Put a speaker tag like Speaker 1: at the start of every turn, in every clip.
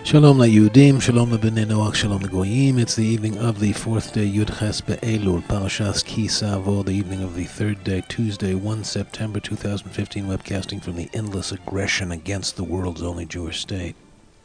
Speaker 1: Shalom LaYudim, Shalom LaBnei Noach, Shalom LaGoyim. It's the evening of the fourth day, Yud Ches Be'elul, Parashas Ki Savo, the evening of the third day, Tuesday, 1 September 2015, webcasting from the endless aggression against the world's only Jewish state.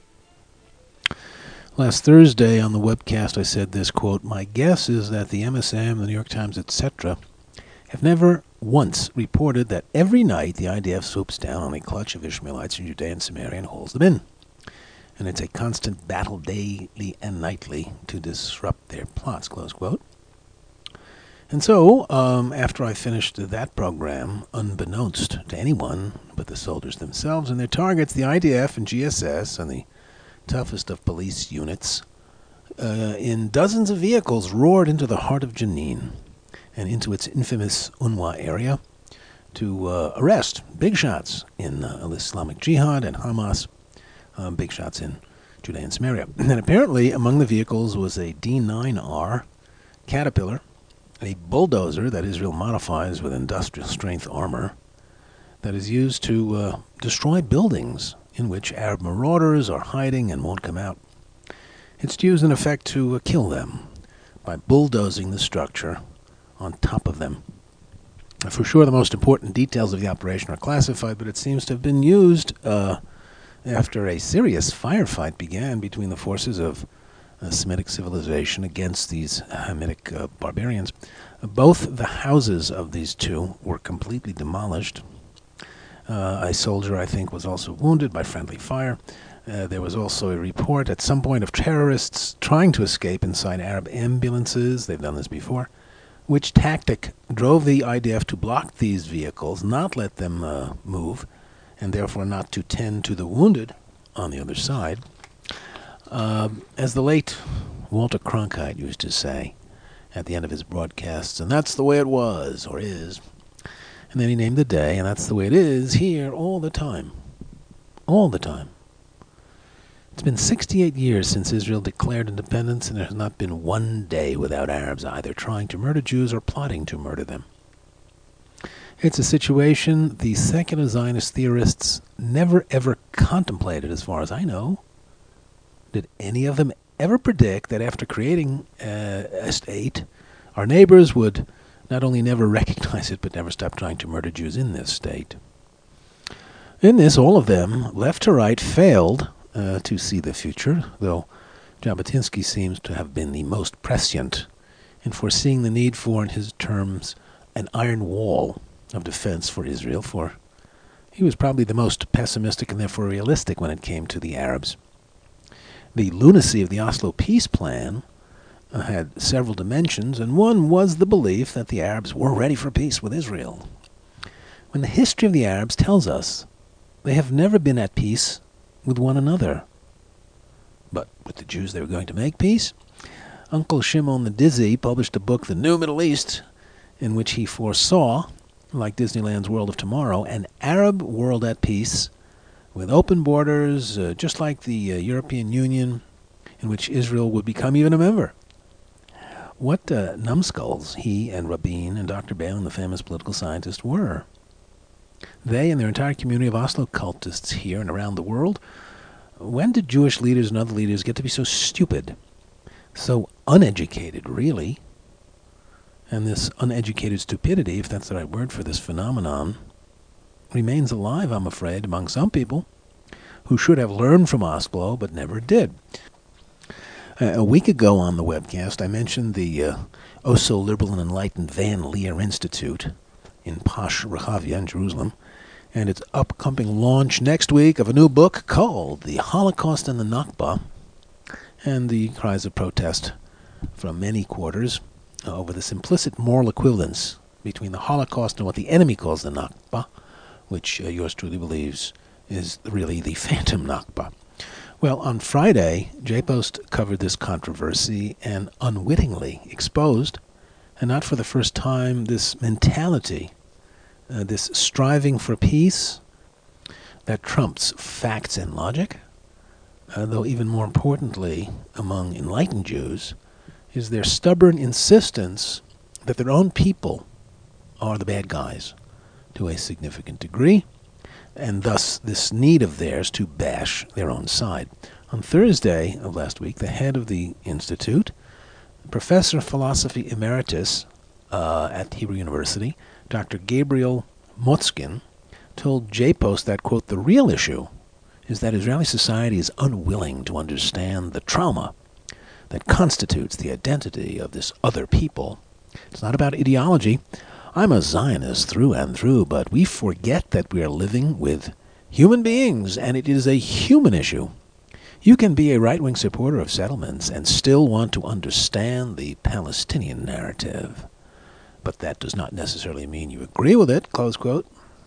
Speaker 1: Last Thursday on the webcast I said this, quote, "My guess is that the MSM, the New York Times, etc., have never once reported that every night the IDF swoops down on a clutch of Ishmaelites in Judea and Samaria and holds them in. And it's a constant battle daily and nightly to disrupt their plots," close quote. And so, after I finished that program, unbeknownst to anyone but the soldiers themselves and their targets, the IDF and GSS and the toughest of police units, in dozens of vehicles, roared into the heart of Jenin and into its infamous Unwa area to arrest big shots in Islamic Jihad and Hamas, big shots in Judea and Samaria. And apparently among the vehicles was a D9R Caterpillar, a bulldozer that Israel modifies with industrial strength armor that is used to destroy buildings in which Arab marauders are hiding and won't come out. It's used in effect to kill them by bulldozing the structure on top of them. For sure the most important details of the operation are classified, but it seems to have been used after a serious firefight began between the forces of Semitic civilization against these Hamitic barbarians. Both the houses of these two were completely demolished. A soldier, I think, was also wounded by friendly fire. There was also a report at some point of terrorists trying to escape inside Arab ambulances. They've done this before. Which tactic drove the IDF to block these vehicles, not let them move, and therefore not to tend to the wounded on the other side. As the late Walter Cronkite used to say at the end of his broadcasts, and that's the way it was, or is. And then he named the day, and that's the way it is here all the time. All the time. It's been 68 years since Israel declared independence, and there has not been one day without Arabs either trying to murder Jews or plotting to murder them. It's a situation the secular Zionist theorists never ever contemplated, as far as I know. Did any of them ever predict that after creating a state, our neighbors would not only never recognize it, but never stop trying to murder Jews in this state? In this, all of them, left to right, failed to see the future, though Jabotinsky seems to have been the most prescient in foreseeing the need for, in his terms, an iron wall of defense for Israel, for he was probably the most pessimistic and therefore realistic when it came to the Arabs. The lunacy of the Oslo peace plan had several dimensions, and one was the belief that the Arabs were ready for peace with Israel, when the history of the Arabs tells us they have never been at peace with one another. But with the Jews they were going to make peace. Uncle Shimon the Dizzy published a book, The New Middle East, in which he foresaw, like Disneyland's World of Tomorrow, an Arab world at peace with open borders, just like the European Union, in which Israel would become even a member. What numbskulls he and Rabin and Dr. Balin, the famous political scientist, were. They and their entire community of Oslo cultists here and around the world. When did Jewish leaders and other leaders get to be so stupid, so uneducated, really? And this uneducated stupidity, if that's the right word for this phenomenon, remains alive, I'm afraid, among some people who should have learned from Oslo but never did. A week ago on the webcast, I mentioned the oh-so-liberal and enlightened Van Leer Institute in Posh Rehavia in Jerusalem, and its upcoming launch next week of a new book called The Holocaust and the Nakba, and the cries of protest from many quarters over this implicit moral equivalence between the Holocaust and what the enemy calls the Nakba, which yours truly believes is really the phantom Nakba. Well, on Friday, J-Post covered this controversy and unwittingly exposed, and not for the first time, this mentality, this striving for peace that trumps facts and logic, though even more importantly among enlightened Jews, is their stubborn insistence that their own people are the bad guys to a significant degree, and thus this need of theirs to bash their own side. On Thursday of last week, the head of the institute, Professor of Philosophy Emeritus at Hebrew University, Dr. Gabriel Motzkin, told JPost that, quote, the real issue is that Israeli society is unwilling to understand the trauma that constitutes the identity of this other people. It's not about ideology. I'm a Zionist through and through, but we forget that we are living with human beings, and it is a human issue. You can be a right-wing supporter of settlements and still want to understand the Palestinian narrative, but that does not necessarily mean you agree with it, close quote.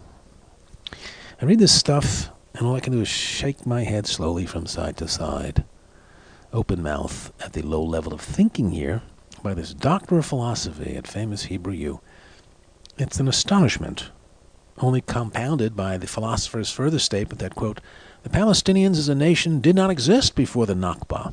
Speaker 1: I read this stuff, and all I can do is shake my head slowly from side to side, open mouth at the low level of thinking here by this doctor of philosophy at famous Hebrew U. It's an astonishment, only compounded by the philosopher's further statement that, quote, the Palestinians as a nation did not exist before the Nakba.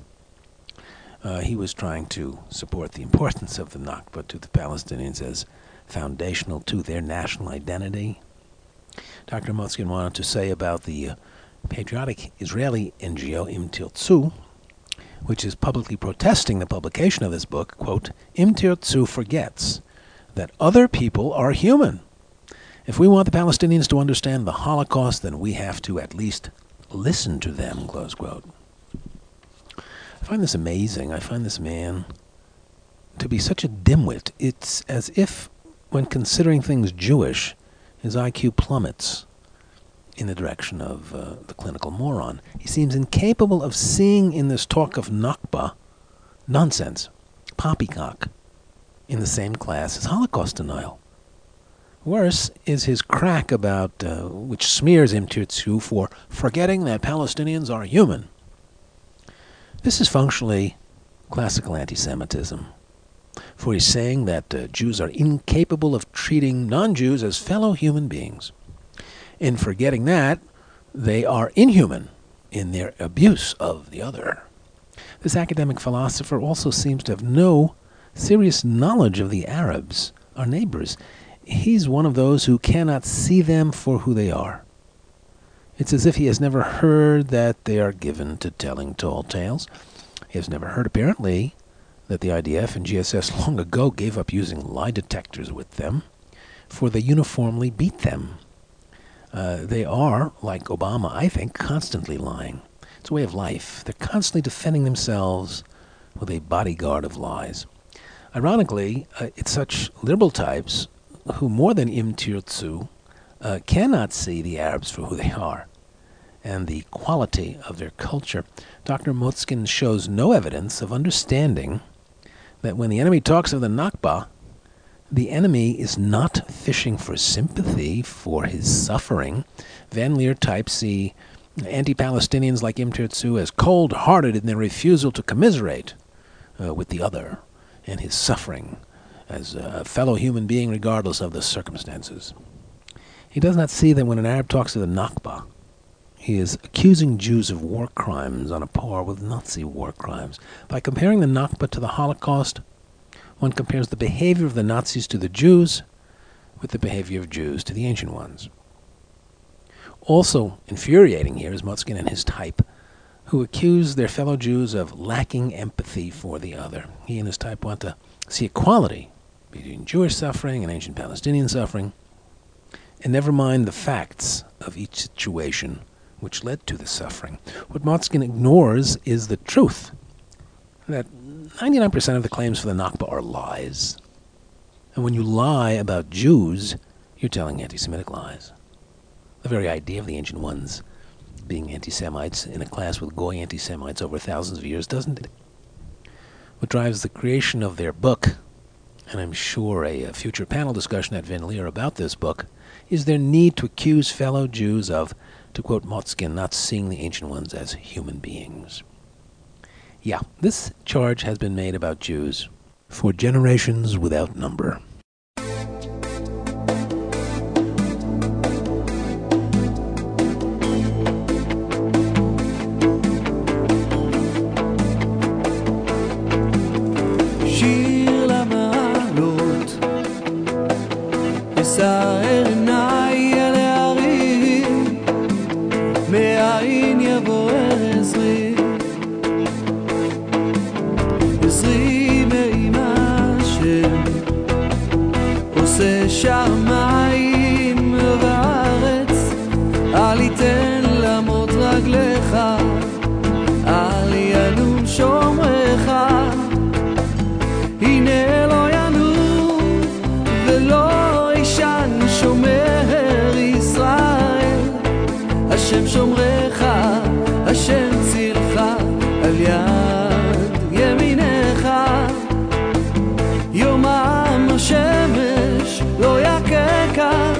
Speaker 1: He was trying to support the importance of the Nakba to the Palestinians as foundational to their national identity. Dr. Motzkin wanted to say about the patriotic Israeli NGO Im Tirtzu, which is publicly protesting the publication of this book, quote, Im Tirtzu forgets that other people are human. If we want the Palestinians to understand the Holocaust, then we have to at least listen to them, close quote. I find this amazing. I find this man to be such a dimwit. It's as if, when considering things Jewish, his IQ plummets in the direction of the clinical moron. He seems incapable of seeing in this talk of Nakba nonsense, poppycock, in the same class as Holocaust denial. Worse is his crack about, which smears Im Tirtzu for forgetting that Palestinians are human. This is functionally classical anti-Semitism, for he's saying that Jews are incapable of treating non-Jews as fellow human beings. In forgetting that, they are inhuman in their abuse of the other. This academic philosopher also seems to have no serious knowledge of the Arabs, our neighbors. He's one of those who cannot see them for who they are. It's as if he has never heard that they are given to telling tall tales. He has never heard, apparently, that the IDF and GSS long ago gave up using lie detectors with them, for they uniformly beat them. They are, like Obama, I think, constantly lying. It's a way of life. They're constantly defending themselves with a bodyguard of lies. Ironically, it's such liberal types who, more than Im Tirtzu, cannot see the Arabs for who they are and the quality of their culture. Dr. Motzkin shows no evidence of understanding that when the enemy talks of the Nakba, the enemy is not fishing for sympathy for his suffering. Van Leer types see anti-Palestinians like Im Tirtzu as cold-hearted in their refusal to commiserate with the other and his suffering as a fellow human being regardless of the circumstances. He does not see that when an Arab talks of the Nakba, he is accusing Jews of war crimes on a par with Nazi war crimes. By comparing the Nakba to the Holocaust, one compares the behavior of the Nazis to the Jews with the behavior of Jews to the ancient ones. Also infuriating here is Motzkin and his type, who accuse their fellow Jews of lacking empathy for the other. He and his type want to see equality between Jewish suffering and ancient Palestinian suffering, and never mind the facts of each situation which led to the suffering. What Motzkin ignores is the truth, that 99% of the claims for the Nakba are lies. And when you lie about Jews, you're telling anti-Semitic lies. The very idea of the ancient ones being anti-Semites in a class with Goy anti-Semites over thousands of years doesn't it? What drives the creation of their book, and I'm sure a future panel discussion at Van Leer about this book, is their need to accuse fellow Jews of, to quote Motzkin, not seeing the ancient ones as human beings. Yeah, this charge has been made about Jews for generations without number.
Speaker 2: שיר למעלות, אסער עיניי אל ההרים, מאין יבוא עזרי, עזרי מאמא השם עושה שמיים וארץ, אל יתן למות רגליך, אל ינום שומרך. הנה לא ינום ולא ישן שומר ישראל, השם שומרך, השם צילך על יד ימינך. יומם השמש לא יככה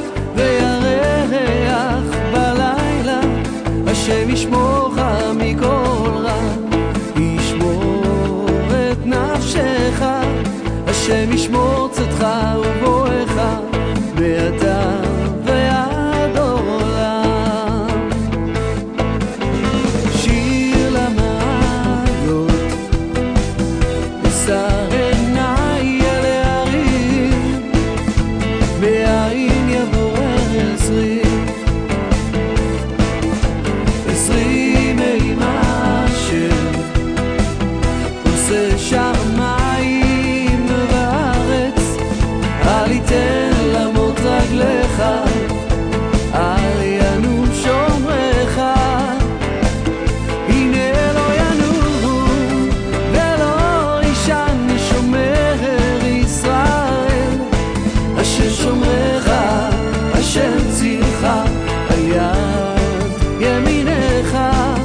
Speaker 2: וירח בלילה, השם ישמורך מכל רע, ישמור את נפשך, השם ישמור צאתך ובואך מעתה ועד עולם. שיר למעלות אשא עיניי אל ההרים, מאין יבוא עזרי, עזרי מעם השם עושה שמיים וארץ, אל יתן למות רגליך, אל ינום שומרך. הנה לא ינום ולא ישן שומר ישראל, השם שומרך, השם צילך על יד ימינך.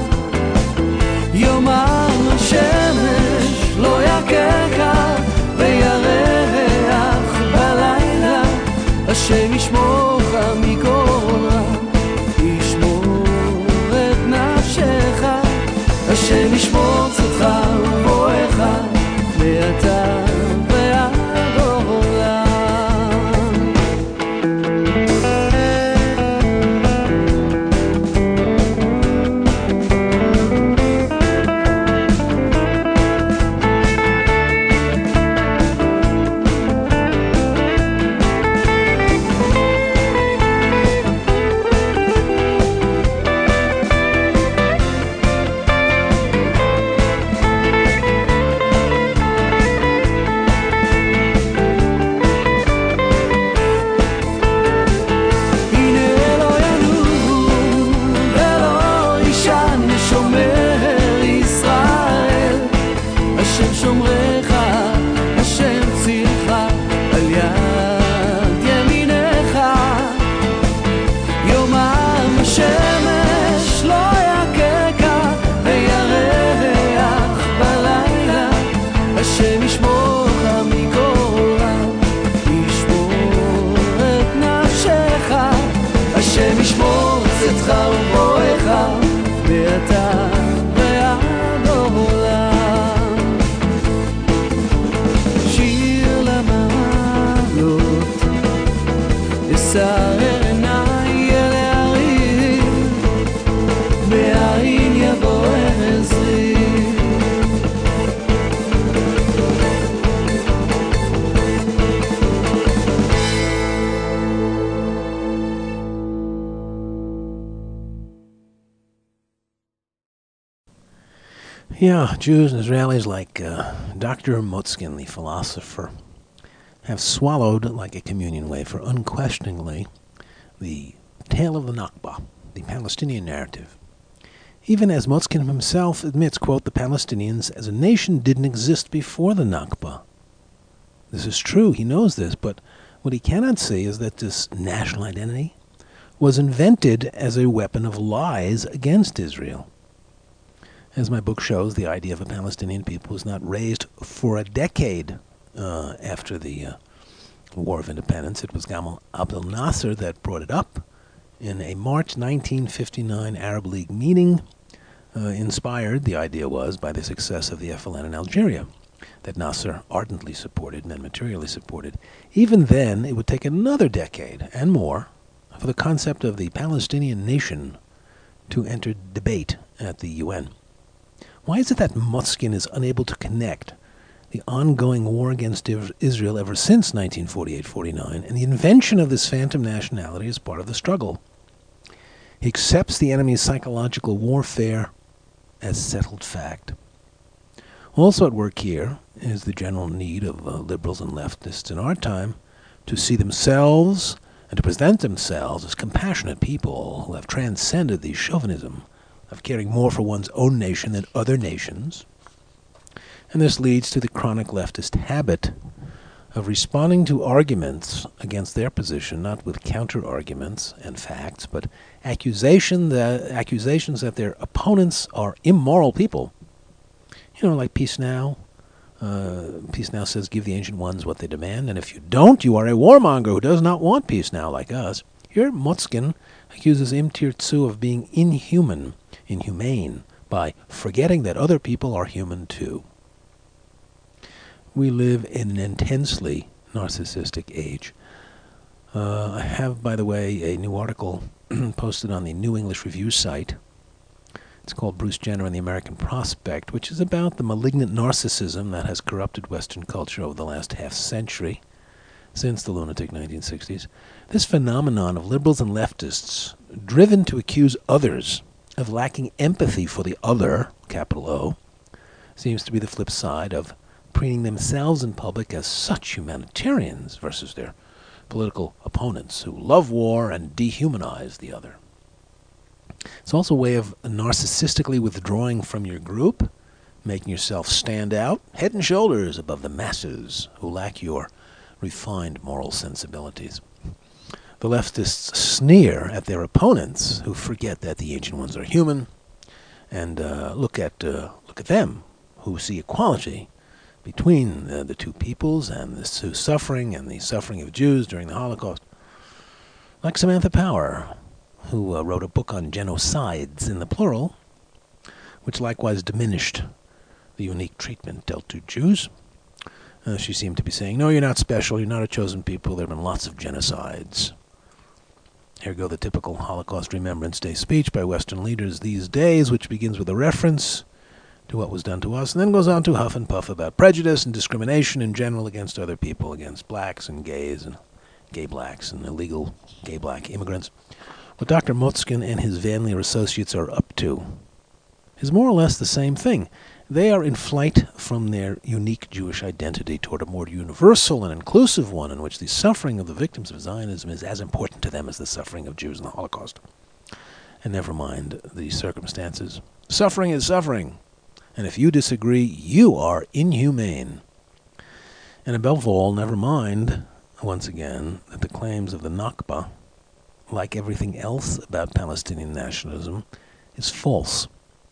Speaker 2: יומם השמש לא יככה וירח בלילה, השם ישמורך מכל רע, ישמור את נפשך, השם ישמור צאתך ובואך מעתה ועד עולם. השם ישמור צאתך ובואך מעתה ועד עולם. שיר למעלות אשא עיניי אל ההרים, מאין יבוא עזרי.
Speaker 1: Yeah, Jews and Israelis like Dr. Motzkin, the philosopher, have swallowed like a communion wafer unquestioningly the tale of the Nakba, the Palestinian narrative. Even as Motzkin himself admits, quote, the Palestinians as a nation didn't exist before the Nakba. This is true, he knows this, but what he cannot see is that this national identity was invented as a weapon of lies against Israel. As my book shows, the idea of a Palestinian people was not raised for a decade after the War of Independence. It was Gamal Abdel Nasser that brought it up in a March 1959 Arab League meeting, inspired, the idea was, by the success of the FLN in Algeria, that Nasser ardently supported and materially supported. Even then, it would take another decade and more for the concept of the Palestinian nation to enter debate at the UN. Why is it that Motzkin is unable to connect the ongoing war against Israel ever since 1948-49 and the invention of this phantom nationality as part of the struggle? He accepts the enemy's psychological warfare as settled fact. Also at work here is the general need of liberals and leftists in our time to see themselves and to present themselves as compassionate people who have transcended the chauvinism of caring more for one's own nation than other nations. And this leads to the chronic leftist habit of responding to arguments against their position, not with counter-arguments and facts, but accusations that their opponents are immoral people. You know, like Peace Now. Peace Now says, give the ancient ones what they demand, and if you don't, you are a warmonger who does not want peace now like us. Here, Motzkin accuses Im Tirtzu of being inhumane, by forgetting that other people are human too. We live in an intensely narcissistic age. I have, by the way, a new article posted on the New English Review site. It's called Bruce Jenner and the American Prospect, which is about the malignant narcissism that has corrupted Western culture over the last half-century, since the lunatic 1960s. This phenomenon of liberals and leftists driven to accuse others of lacking empathy for the other, capital O, seems to be the flip side of preening themselves in public as such humanitarians versus their political opponents who love war and dehumanize the other. It's also a way of narcissistically withdrawing from your group, making yourself stand out head and shoulders above the masses who lack your refined moral sensibilities. The leftists sneer at their opponents who forget that the ancient ones are human, and look at them who see equality between the two peoples and the suffering and the suffering of Jews during the Holocaust. Like Samantha Power, who wrote a book on genocides in the plural, which likewise diminished the unique treatment dealt to Jews. She seemed to be saying, no, you're not special, you're not a chosen people, there have been lots of genocides. Here go the typical Holocaust Remembrance Day speech by Western leaders these days, which begins with a reference to what was done to us, and then goes on to huff and puff about prejudice and discrimination in general against other people, against blacks and gays and gay blacks and illegal gay black immigrants. What Dr. Motzkin and his Van Leer associates are up to is more or less the same thing. They are in flight from their unique Jewish identity toward a more universal and inclusive one in which the suffering of the victims of Zionism is as important to them as the suffering of Jews in the Holocaust. And never mind the circumstances. Suffering is suffering. And if you disagree, you are inhumane. And above all, never mind, once again, that the claims of the Nakba, like everything else about Palestinian nationalism, is false.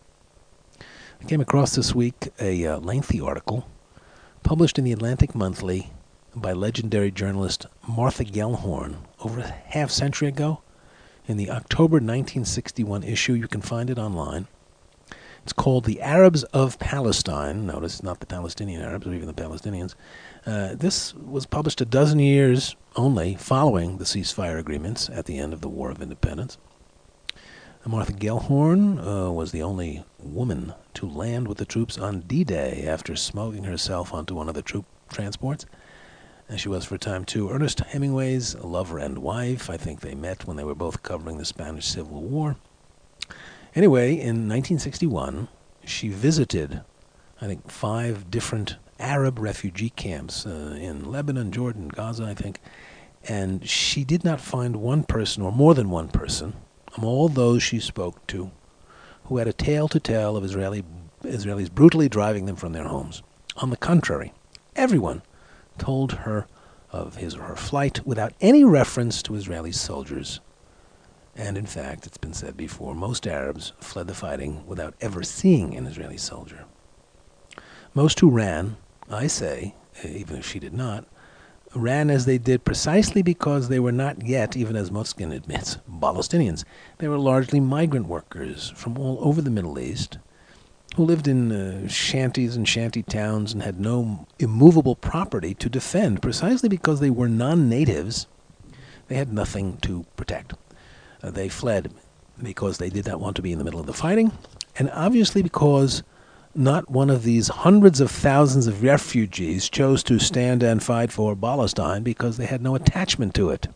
Speaker 1: I came across this week a lengthy article published in the Atlantic Monthly by legendary journalist Martha Gellhorn over a half-century ago in the October 1961 issue. You can find it online. It's called The Arabs of Palestine. Notice, not the Palestinian Arabs or even the Palestinians. This was published a dozen years only following the ceasefire agreements at the end of the War of Independence. Martha Gellhorn was the only woman to land with the troops on D-Day after smoking herself onto one of the troop transports. And she was for a time, too, Ernest Hemingway's lover and wife. I think they met when they were both covering the Spanish Civil War. Anyway, in 1961, she visited, I think, 5 different Arab refugee camps in Lebanon, Jordan, Gaza, I think. And she did not find one person, or more than one person, among all those she spoke to, who had a tale to tell of Israelis brutally driving them from their homes. On the contrary, everyone told her of his or her flight without any reference to Israeli soldiers. And in fact, it's been said before, most Arabs fled the fighting without ever seeing an Israeli soldier. Most who ran, I say, even if she did not, ran as they did precisely because they were not yet, even as Motzkin admits, Palestinians. They were largely migrant workers from all over the Middle East who lived in shanties and shanty towns and had no immovable property to defend. Precisely because they were non-natives, they had nothing to protect. They fled because they did not want to be in the middle of the fighting, and obviously because not one of these hundreds of thousands of refugees chose to stand and fight for Palestine because they had no attachment to it.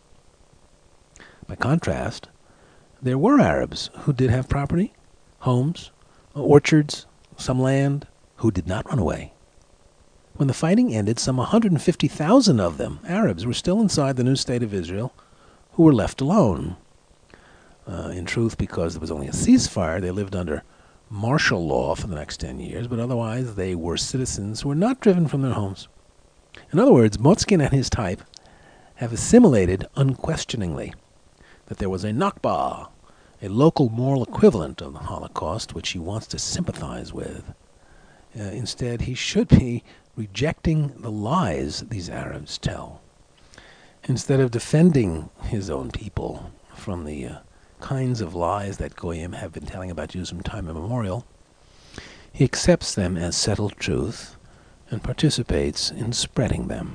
Speaker 1: By contrast, there were Arabs who did have property, homes, orchards, some land, who did not run away. When the fighting ended, some 150,000 of them, Arabs, were still inside the new state of Israel, who were left alone. In truth, because there was only a ceasefire, they lived under martial law for the next 10 years, but otherwise they were citizens who were not driven from their homes. In other words, Motzkin and his type have assimilated unquestioningly that there was a Nakba, a local moral equivalent of the Holocaust, which he wants to sympathize with. Instead, he should be rejecting the lies these Arabs tell. Instead of defending his own people from the kinds of lies that Goyim have been telling about Jews from time immemorial, he accepts them as settled truth and participates in spreading them.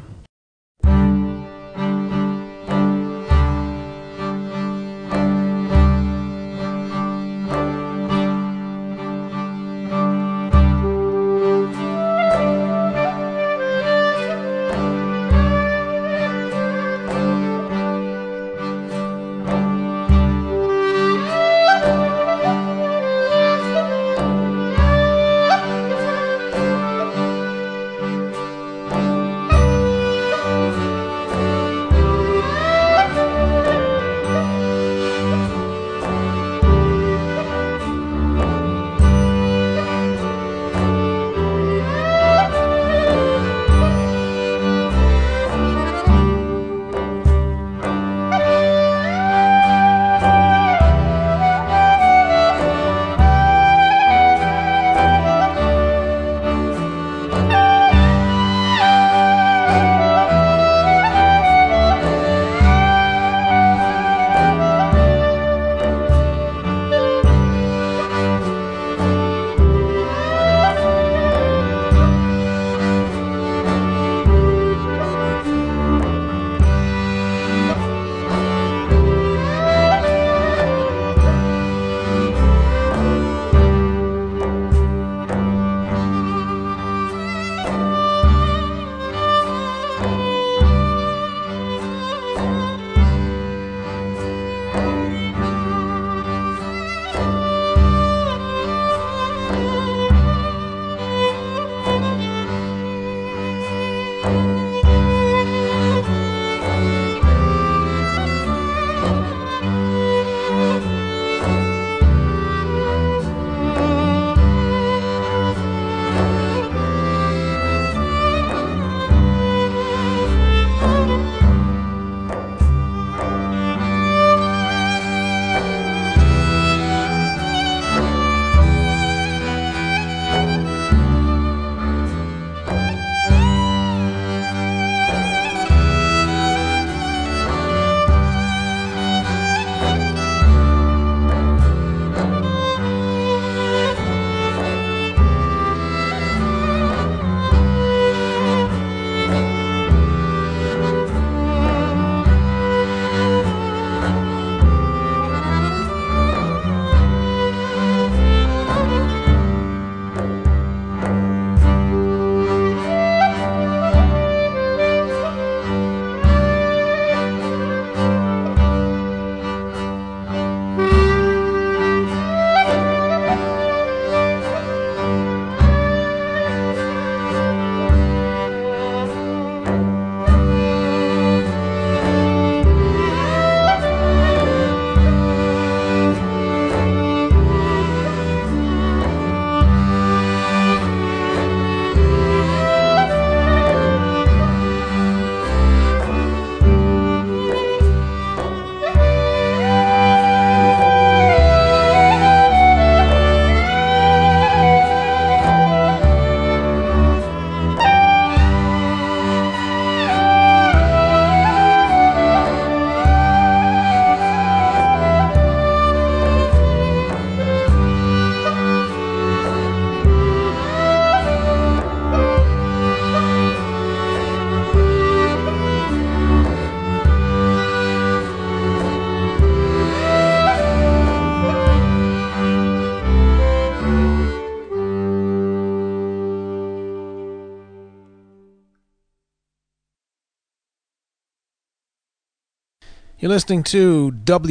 Speaker 1: You're listening to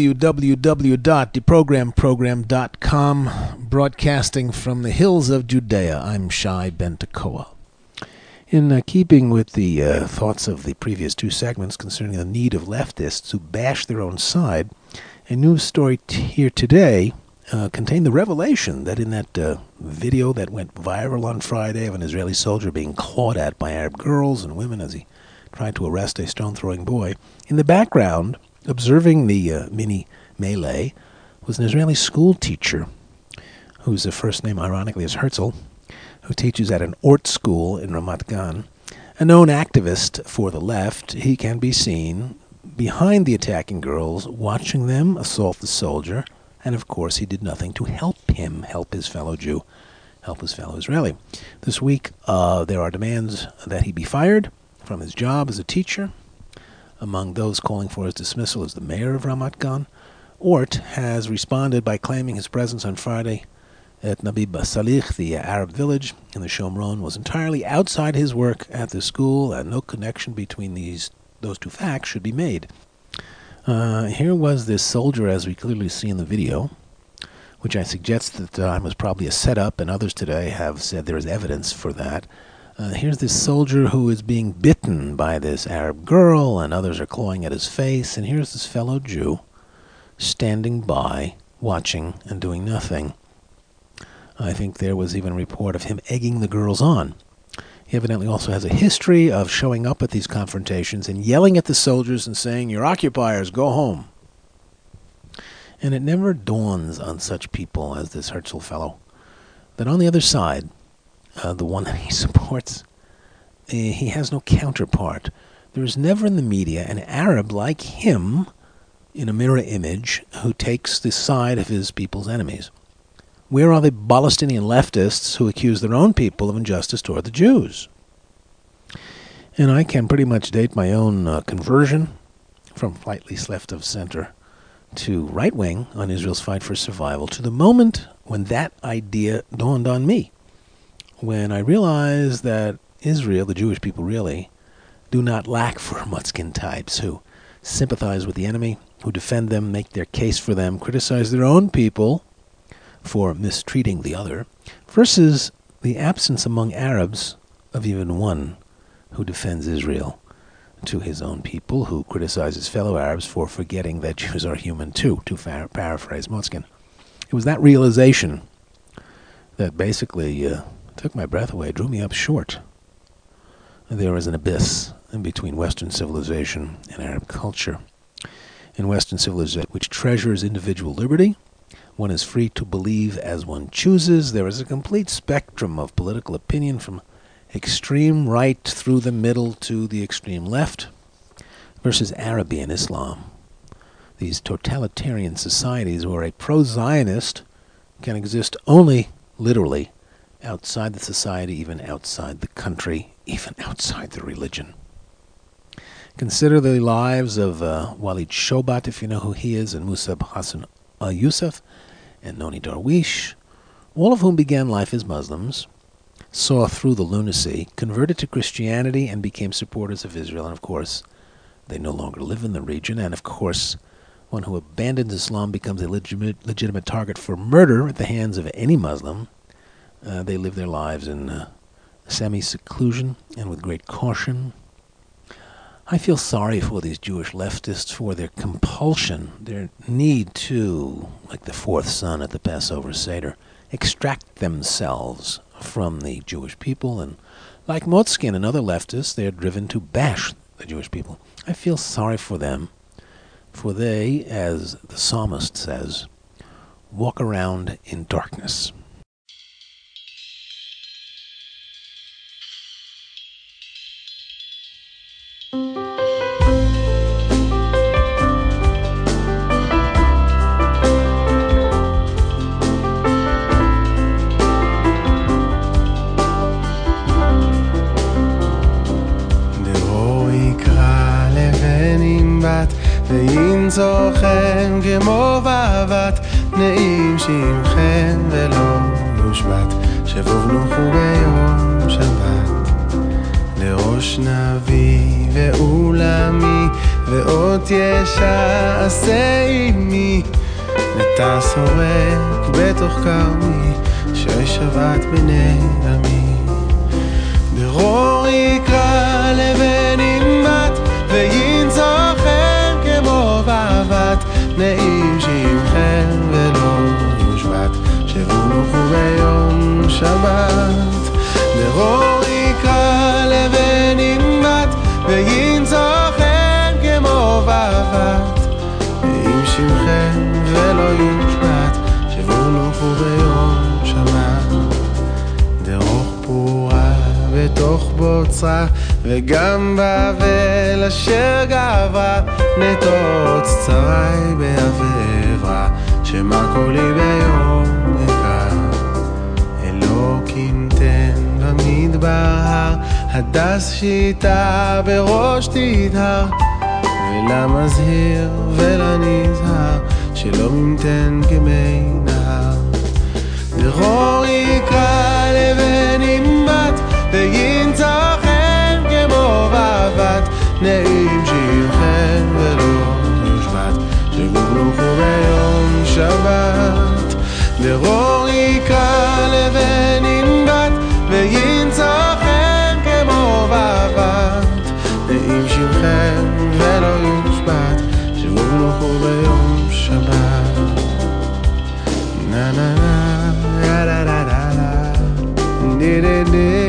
Speaker 1: www.deprogramprogram.com, broadcasting from the hills of Judea. I'm Shai Ben Tekoa. In keeping with the thoughts of the previous two segments concerning the need of leftists who bash their own side, a news story here today contained the revelation that in that video that went viral on Friday of an Israeli soldier being clawed at by Arab girls and women as he tried to arrest a stone-throwing boy, in the background, observing the mini melee, was an Israeli school teacher whose first name, ironically, is Herzl, who teaches at an Ort school in Ramat Gan. A known activist for the left, he can be seen behind the attacking girls, watching them assault the soldier, and of course he did nothing to help him, help his fellow Jew, help his fellow Israeli. This week, there are demands that he be fired from his job as a teacher. Among those calling for his dismissal is the mayor of Ramat Gan. Ort has responded by claiming his presence on Friday at Nabi Basalich, the Arab village in the Shomron, was entirely outside his work at the school, and no connection between those two facts should be made. Here was this soldier, as we clearly see in the video, which I suggest that was probably a setup, and others today have said there is evidence for that. Here's this soldier who is being bitten by this Arab girl, and others are clawing at his face, and here's this fellow Jew standing by, watching, and doing nothing. I think there was even a report of him egging the girls on. He evidently also has a history of showing up at these confrontations and yelling at the soldiers and saying, "You're occupiers, go home." And it never dawns on such people as this Herzl fellow that on the other side, the one that he supports, he has no counterpart. There is never in the media an Arab like him in a mirror image who takes the side of his people's enemies. Where are the Palestinian leftists who accuse their own people of injustice toward the Jews? And I can pretty much date my own conversion from slightly left of center to right wing on Israel's fight for survival to the moment when that idea dawned on me. When I realized that Israel, the Jewish people really, do not lack for Mutzkin types who sympathize with the enemy, who defend them, make their case for them, criticize their own people for mistreating the other, versus the absence among Arabs of even one who defends Israel to his own people, who criticizes fellow Arabs for forgetting that Jews are human too, to paraphrase Motzkin. It was that realization that basically took my breath away, drew me up short. There is an abyss in between Western civilization and Arab culture. In Western civilization, which treasures individual liberty, one is free to believe as one chooses. There is a complete spectrum of political opinion from extreme right through the middle to the extreme left, versus Arabian Islam. These totalitarian societies where a pro-Zionist can exist only, literally, outside the society, even outside the country, even outside the religion. Consider the lives of Walid Shobat, if you know who he is, and Musab Hassan Youssef, and Noni Darwish, all of whom began life as Muslims, saw through the lunacy, converted to Christianity, and became supporters of Israel. And of course, they no longer live in the region. And of course, one who abandons Islam becomes a legitimate target for murder at the hands of any Muslim. They live their lives in semi-seclusion and with great caution. I feel sorry for these Jewish leftists for their compulsion, their need to, like the fourth son at the Passover Seder, extract themselves from the Jewish people. And like Motzkin and other leftists, they are driven to bash the Jewish people. I feel sorry for them, for they, as the psalmist says, walk around in darkness.
Speaker 3: ואין זוכן כמו ואהבת נעים שמכן ולא יושבת שבוב נוחו ביום שבת לראש נביא ואולמי ואות ישעשה עמי, נטע שורק בתוך כרמי, ששבת בני עמי. דרור יקרא לבן ימת, וינצור חן כמו בבת, נעים שמכם ולא יושבת, שבו נוחו ביום שבת. דרור יקרא לבן ימת, וינצור חן כמו בבת, נעים שמכם ולא יושבת, שבו נוחו ביום שבת. דרוך פורה בתוך בוצרה, וגם בבל אשר גברה, נטוץ צרי בעברה, שמה קולי ביום אקרא. אלוקים תן במדבר הר, הדס שיטה בראש תדהר, ולמזהיר ולנזהר, שלא ממתן כמי נהר. דרור יקרא לבן ימת, וינצור חן כמו בבת, נעים שמכם ולא יושבת, שגורלוכו ביום שבת. דרור יקרא לבן ימת, וינצור חן כמו בבת, נעים שמכם ולא יושבת, שגורלוכו ביום שבת. נה נה נה לה לה לה לה לה די די די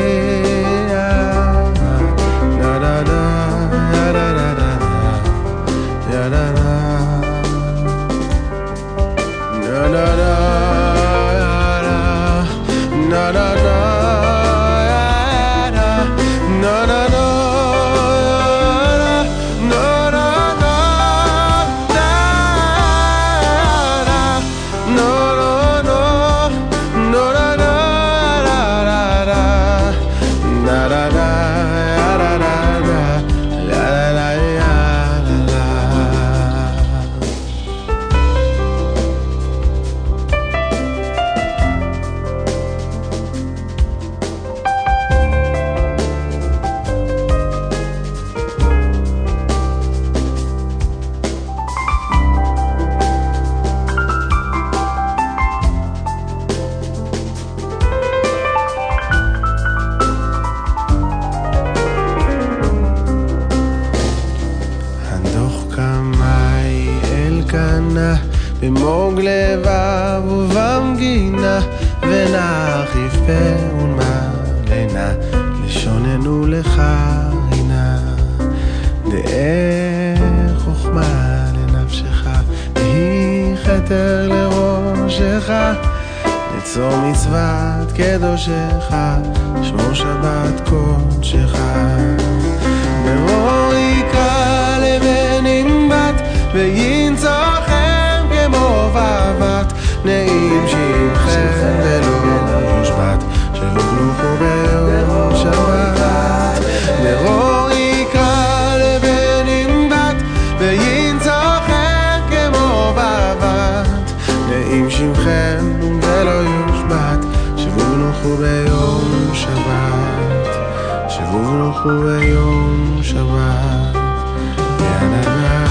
Speaker 3: לה לה לה לה לה לה לה לה במוג לבב ובמגינה, ונח יפה ולמלנה, לשוננו לך הנה. דאר חוכמה לנפשך, והיא חתר לראשך, לצור מצוות קדושך, שמור שבת קודשך. דרור יקרא לבן ימת, וינצור חן כמו בבת, נעים שמכם ולא יושבת, שבו ביום שבת. דרור יקרא לבן ימת, וינצור חן כמו בבת, נעים שמכם ולא יושבת, שבו ביום שבת, שבו ביום שבת. יאללה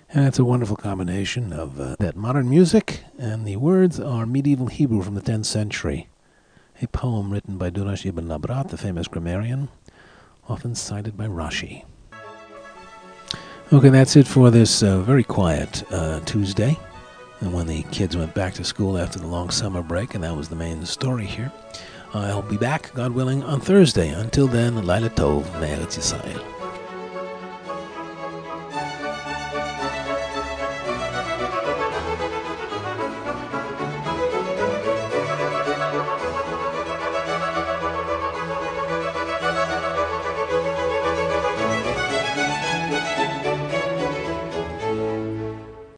Speaker 1: And it's a wonderful combination of that modern music, and the words are medieval Hebrew from the 10th century. A poem written by Durash ibn Nabrat, the famous grammarian, often cited by Rashi. Okay, that's it for this very quiet Tuesday, and when the kids went back to school after the long summer break, and that was the main story here. I'll be back, God willing, on Thursday. Until then, Laila Tov, Me'eretz Yisrael.